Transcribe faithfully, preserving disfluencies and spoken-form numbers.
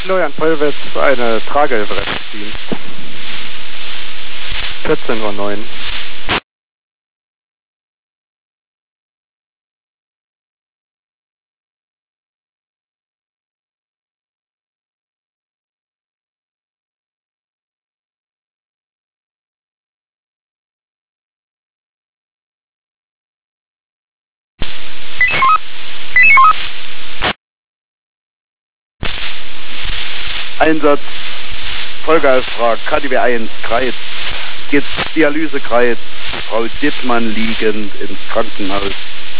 Florian Vollwitz, eine Tragehilferettungsdienst. vierzehn Uhr neun. Einsatz, Vollgeistfrag, K D W eins, Kreiz, jetzt Dialysekreiz, Frau Dittmann liegend ins Krankenhaus.